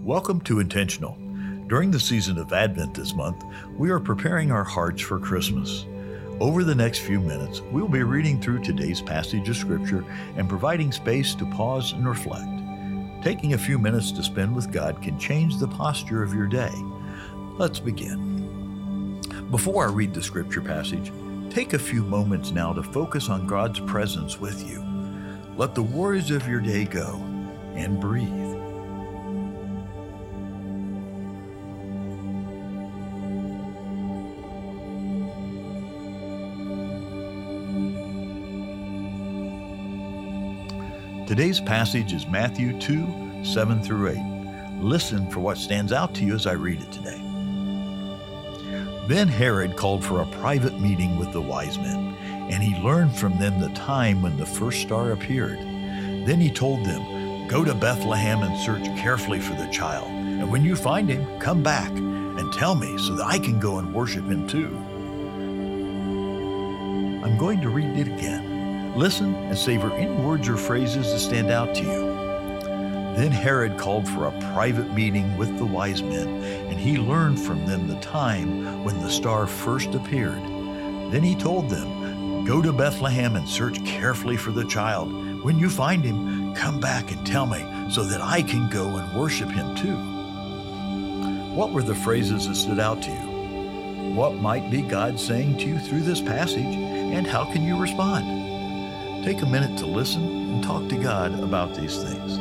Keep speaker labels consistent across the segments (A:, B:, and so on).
A: Welcome to Intentional. During the season of Advent this month, we are preparing our hearts for Christmas. Over the next few minutes, we will be reading through today's passage of Scripture and providing space to pause and reflect. Taking a few minutes to spend with God can change the posture of your day. Let's begin. Before I read the Scripture passage, take a few moments now to focus on God's presence with you. Let the worries of your day go and breathe. Today's passage is Matthew 2, 7 through 8. Listen for what stands out to you as I read it today. Then Herod called for a private meeting with the wise men, and he learned from them the time when the first star appeared. Then he told them, "Go to Bethlehem and search carefully for the child, and when you find him, come back and tell me so that I can go and worship him too." I'm going to read it again. Listen and savor any words or phrases that stand out to you. Then Herod called for a private meeting with the wise men, and he learned from them the time when the star first appeared. Then he told them, "Go to Bethlehem and search carefully for the child. When you find him, come back and tell me so that I can go and worship him too." What were the phrases that stood out to you? What might be God saying to you through this passage, and how can you respond? Take a minute to listen and talk to God about these things.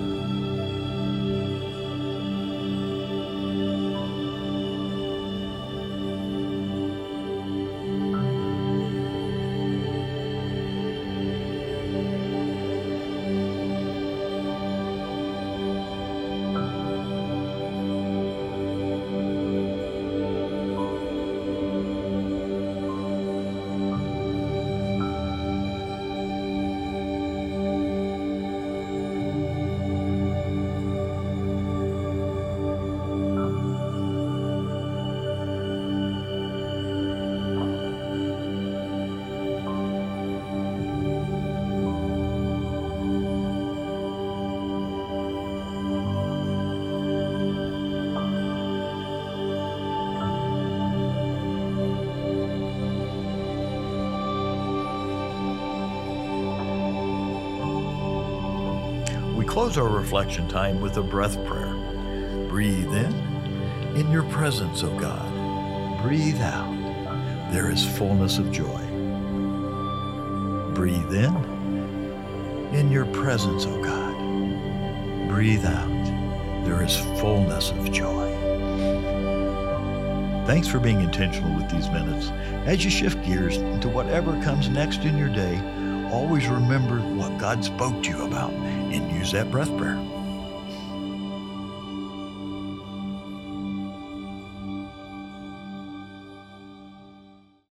A: We close our reflection time with a breath prayer. Breathe in your presence, O God. Breathe out. There is fullness of joy. Breathe in your presence, O God. Breathe out. There is fullness of joy. Thanks for being intentional with these minutes. As you shift gears into whatever comes next in your day, always remember what God spoke to you about and use that breath prayer.